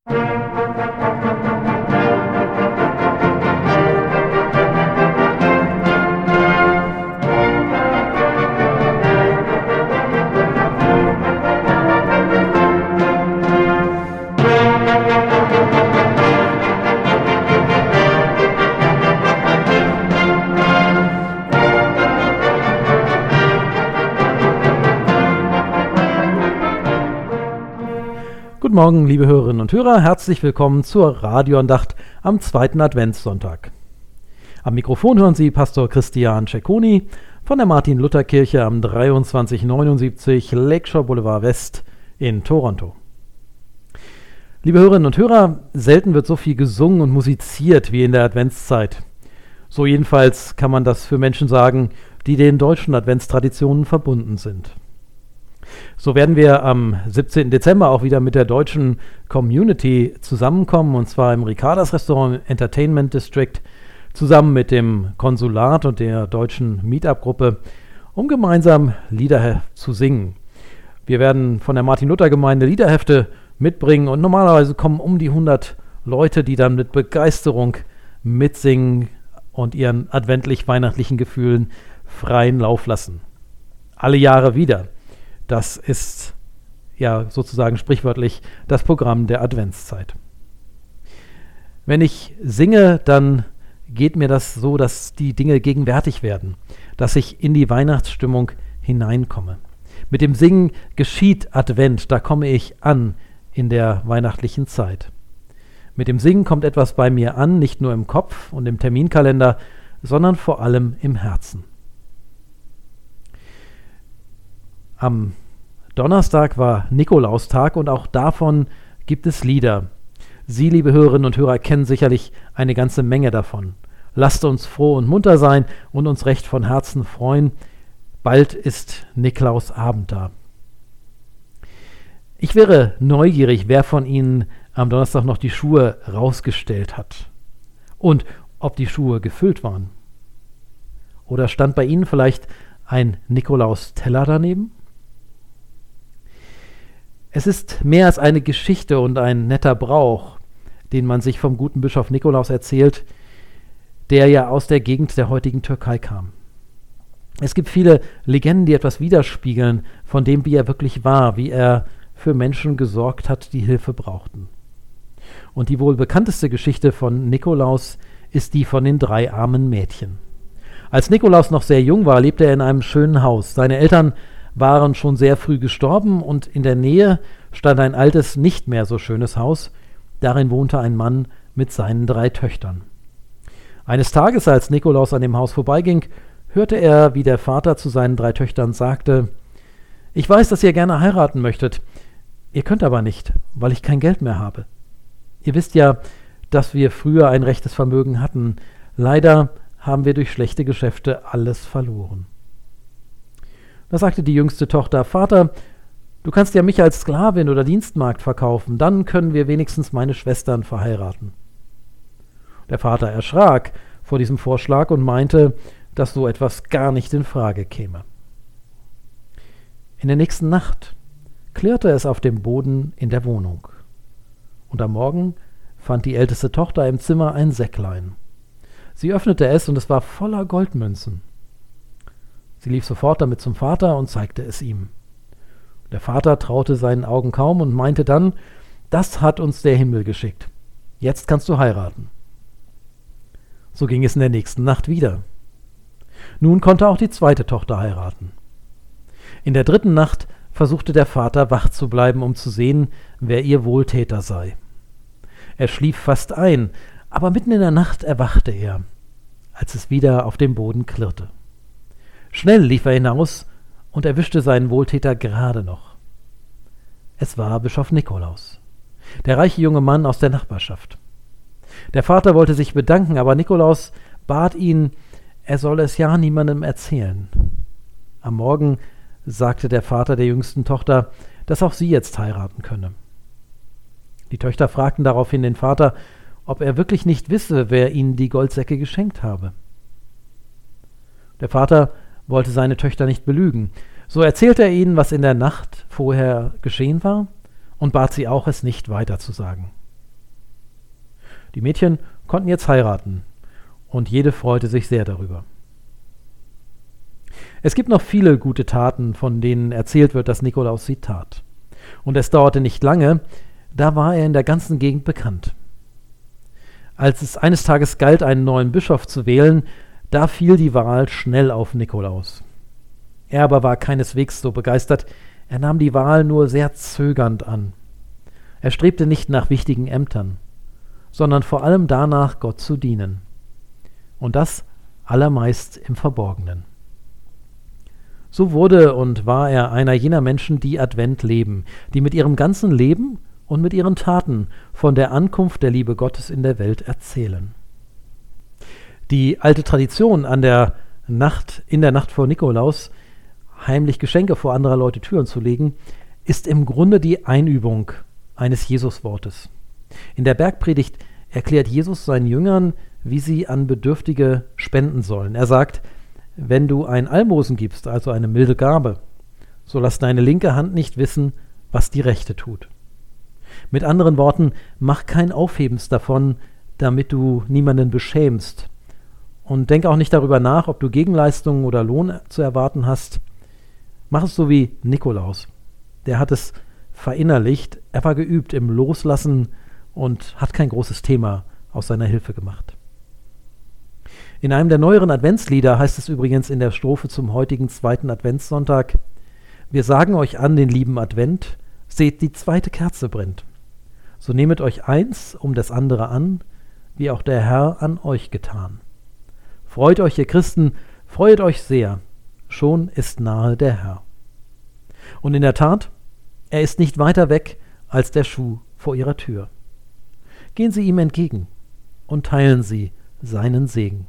Guten Morgen, liebe Hörerinnen und Hörer, herzlich willkommen zur Radioandacht am zweiten Adventssonntag. Am Mikrofon hören Sie Pastor Christian Cecconi von der Martin-Luther-Kirche am 2379 Lakeshore Boulevard West in Toronto. Liebe Hörerinnen und Hörer, selten wird so viel gesungen und musiziert wie in der Adventszeit. So jedenfalls kann man das für Menschen sagen, die den deutschen Adventstraditionen verbunden sind. So werden wir am 17. Dezember auch wieder mit der deutschen Community zusammenkommen, und zwar im Ricardas Restaurant Entertainment District, zusammen mit dem Konsulat und der deutschen Meetup-Gruppe, um gemeinsam Lieder zu singen. Wir werden von der Martin-Luther-Gemeinde Liederhefte mitbringen und normalerweise kommen um die 100 Leute, die dann mit Begeisterung mitsingen und ihren adventlich-weihnachtlichen Gefühlen freien Lauf lassen. Alle Jahre wieder. Das ist ja sozusagen sprichwörtlich das Programm der Adventszeit. Wenn ich singe, dann geht mir das so, dass die Dinge gegenwärtig werden, dass ich in die Weihnachtsstimmung hineinkomme. Mit dem Singen geschieht Advent, da komme ich an in der weihnachtlichen Zeit. Mit dem Singen kommt etwas bei mir an, nicht nur im Kopf und im Terminkalender, sondern vor allem im Herzen. Am Donnerstag war Nikolaustag und auch davon gibt es Lieder. Sie, liebe Hörerinnen und Hörer, kennen sicherlich eine ganze Menge davon. Lasst uns froh und munter sein und uns recht von Herzen freuen. Bald ist Nikolausabend da. Ich wäre neugierig, wer von Ihnen am Donnerstag noch die Schuhe rausgestellt hat und ob die Schuhe gefüllt waren. Oder stand bei Ihnen vielleicht ein Nikolausteller daneben? Es ist mehr als eine Geschichte und ein netter Brauch, den man sich vom guten Bischof Nikolaus erzählt, der ja aus der Gegend der heutigen Türkei kam. Es gibt viele Legenden, die etwas widerspiegeln von dem, wie er wirklich war, wie er für Menschen gesorgt hat, die Hilfe brauchten. Und die wohl bekannteste Geschichte von Nikolaus ist die von den 3 armen Mädchen. Als Nikolaus noch sehr jung war, lebte er in einem schönen Haus. Seine Eltern waren schon sehr früh gestorben und in der Nähe stand ein altes, nicht mehr so schönes Haus. Darin wohnte ein Mann mit seinen 3 Töchtern. Eines Tages, als Nikolaus an dem Haus vorbeiging, hörte er, wie der Vater zu seinen 3 Töchtern sagte: »Ich weiß, dass ihr gerne heiraten möchtet. Ihr könnt aber nicht, weil ich kein Geld mehr habe. Ihr wisst ja, dass wir früher ein rechtes Vermögen hatten. Leider haben wir durch schlechte Geschäfte alles verloren.« Da sagte die jüngste Tochter: »Vater, du kannst ja mich als Sklavin oder Dienstmagd verkaufen, dann können wir wenigstens meine Schwestern verheiraten.« Der Vater erschrak vor diesem Vorschlag und meinte, dass so etwas gar nicht in Frage käme. In der nächsten Nacht klirrte es auf dem Boden in der Wohnung. Und am Morgen fand die älteste Tochter im Zimmer ein Säcklein. Sie öffnete es und es war voller Goldmünzen. Sie lief sofort damit zum Vater und zeigte es ihm. Der Vater traute seinen Augen kaum und meinte dann: »Das hat uns der Himmel geschickt. Jetzt kannst du heiraten.« So ging es in der nächsten Nacht wieder. Nun konnte auch die zweite Tochter heiraten. In der 3. Nacht versuchte der Vater wach zu bleiben, um zu sehen, wer ihr Wohltäter sei. Er schlief fast ein, aber mitten in der Nacht erwachte er, als es wieder auf dem Boden klirrte. Schnell lief er hinaus und erwischte seinen Wohltäter gerade noch. Es war Bischof Nikolaus, der reiche junge Mann aus der Nachbarschaft. Der Vater wollte sich bedanken, aber Nikolaus bat ihn, er solle es ja niemandem erzählen. Am Morgen sagte der Vater der jüngsten Tochter, dass auch sie jetzt heiraten könne. Die Töchter fragten daraufhin den Vater, ob er wirklich nicht wisse, wer ihnen die Goldsäcke geschenkt habe. Der Vater wollte seine Töchter nicht belügen. So erzählte er ihnen, was in der Nacht vorher geschehen war, und bat sie auch, es nicht weiter zu sagen. Die Mädchen konnten jetzt heiraten und jede freute sich sehr darüber. Es gibt noch viele gute Taten, von denen erzählt wird, dass Nikolaus sie tat. Und es dauerte nicht lange, da war er in der ganzen Gegend bekannt. Als es eines Tages galt, einen neuen Bischof zu wählen, da fiel die Wahl schnell auf Nikolaus. Er aber war keineswegs so begeistert, er nahm die Wahl nur sehr zögernd an. Er strebte nicht nach wichtigen Ämtern, sondern vor allem danach, Gott zu dienen. Und das allermeist im Verborgenen. So wurde und war er einer jener Menschen, die Advent leben, die mit ihrem ganzen Leben und mit ihren Taten von der Ankunft der Liebe Gottes in der Welt erzählen. Die alte Tradition, in der Nacht vor Nikolaus heimlich Geschenke vor anderer Leute Türen zu legen, ist im Grunde die Einübung eines Jesuswortes. In der Bergpredigt erklärt Jesus seinen Jüngern, wie sie an Bedürftige spenden sollen. Er sagt, wenn du ein Almosen gibst, also eine milde Gabe, so lass deine linke Hand nicht wissen, was die rechte tut. Mit anderen Worten, mach kein Aufhebens davon, damit du niemanden beschämst. Und denk auch nicht darüber nach, ob du Gegenleistungen oder Lohn zu erwarten hast. Mach es so wie Nikolaus. Der hat es verinnerlicht, er war geübt im Loslassen und hat kein großes Thema aus seiner Hilfe gemacht. In einem der neueren Adventslieder heißt es übrigens in der Strophe zum heutigen 2. Adventssonntag: Wir sagen euch an den lieben Advent, seht, die 2. Kerze brennt. So nehmet euch eins um das andere an, wie auch der Herr an euch getan. Freut euch, ihr Christen, freuet euch sehr, schon ist nahe der Herr. Und in der Tat, er ist nicht weiter weg als der Schuh vor ihrer Tür. Gehen Sie ihm entgegen und teilen Sie seinen Segen.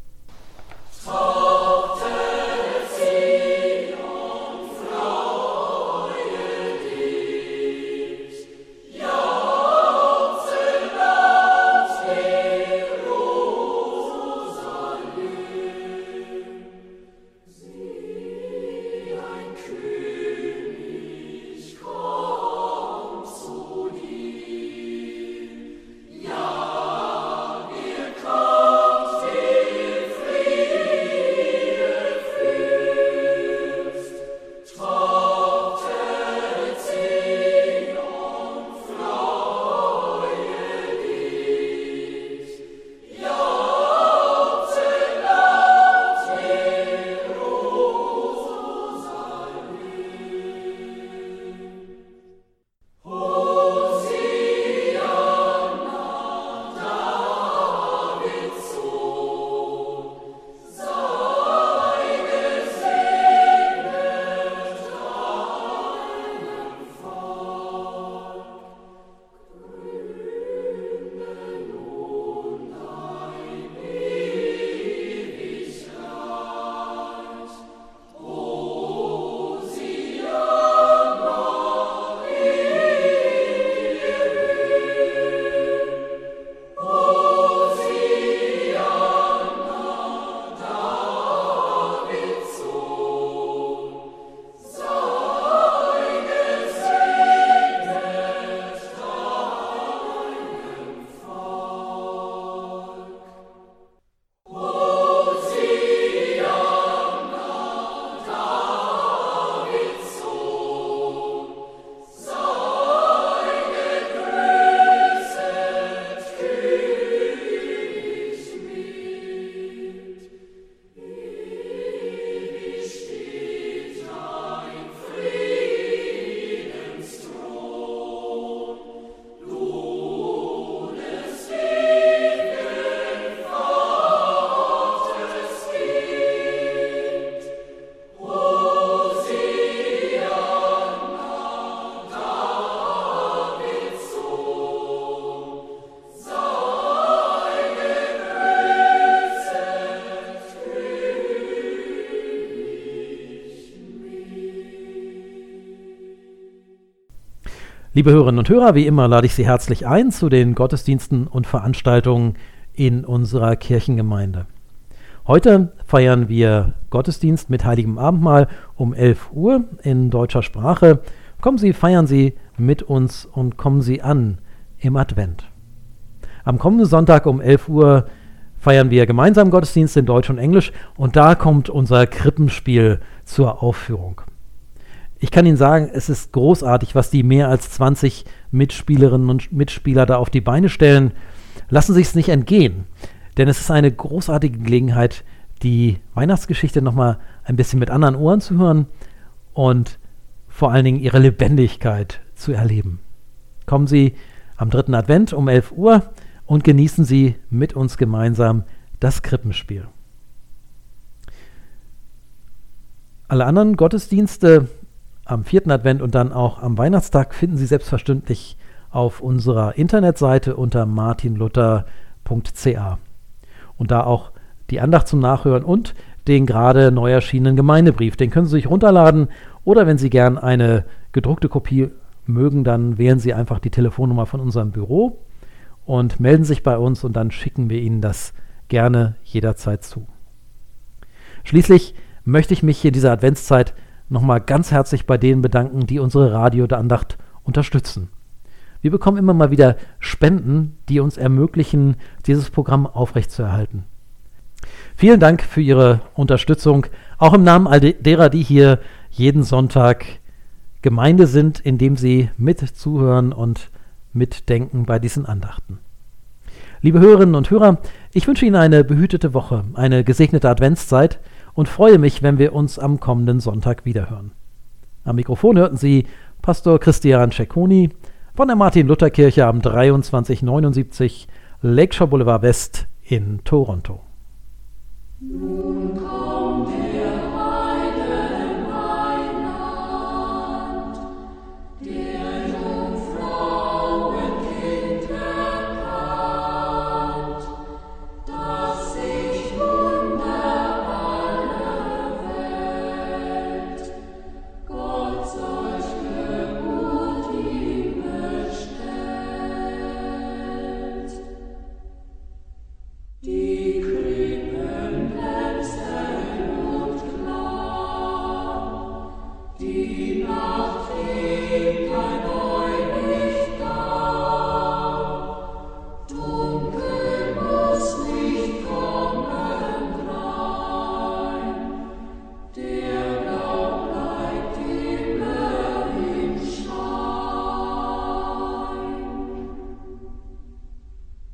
Liebe Hörerinnen und Hörer, wie immer lade ich Sie herzlich ein zu den Gottesdiensten und Veranstaltungen in unserer Kirchengemeinde. Heute feiern wir Gottesdienst mit Heiligem Abendmahl um 11 Uhr in deutscher Sprache. Kommen Sie, feiern Sie mit uns und kommen Sie an im Advent. Am kommenden Sonntag um 11 Uhr feiern wir gemeinsam Gottesdienst in Deutsch und Englisch und da kommt unser Krippenspiel zur Aufführung. Ich kann Ihnen sagen, es ist großartig, was die mehr als 20 Mitspielerinnen und Mitspieler da auf die Beine stellen. Lassen Sie es nicht entgehen, denn es ist eine großartige Gelegenheit, die Weihnachtsgeschichte nochmal ein bisschen mit anderen Ohren zu hören und vor allen Dingen ihre Lebendigkeit zu erleben. Kommen Sie am 3. Advent um 11 Uhr und genießen Sie mit uns gemeinsam das Krippenspiel. Alle anderen Gottesdienste am 4. Advent und dann auch am Weihnachtstag finden Sie selbstverständlich auf unserer Internetseite unter martinluther.ca. Und da auch die Andacht zum Nachhören und den gerade neu erschienenen Gemeindebrief. Den können Sie sich runterladen oder wenn Sie gern eine gedruckte Kopie mögen, dann wählen Sie einfach die Telefonnummer von unserem Büro und melden sich bei uns und dann schicken wir Ihnen das gerne jederzeit zu. Schließlich möchte ich mich in dieser Adventszeit nochmal ganz herzlich bei denen bedanken, die unsere Radioandacht unterstützen. Wir bekommen immer mal wieder Spenden, die uns ermöglichen, dieses Programm aufrechtzuerhalten. Vielen Dank für Ihre Unterstützung, auch im Namen all derer, die hier jeden Sonntag Gemeinde sind, indem sie mit zuhören und mitdenken bei diesen Andachten. Liebe Hörerinnen und Hörer, ich wünsche Ihnen eine behütete Woche, eine gesegnete Adventszeit und freue mich, wenn wir uns am kommenden Sonntag wiederhören. Am Mikrofon hörten Sie Pastor Christian Cecconi von der Martin-Luther-Kirche am 2379 Lakeshore Boulevard West in Toronto. Nun kommt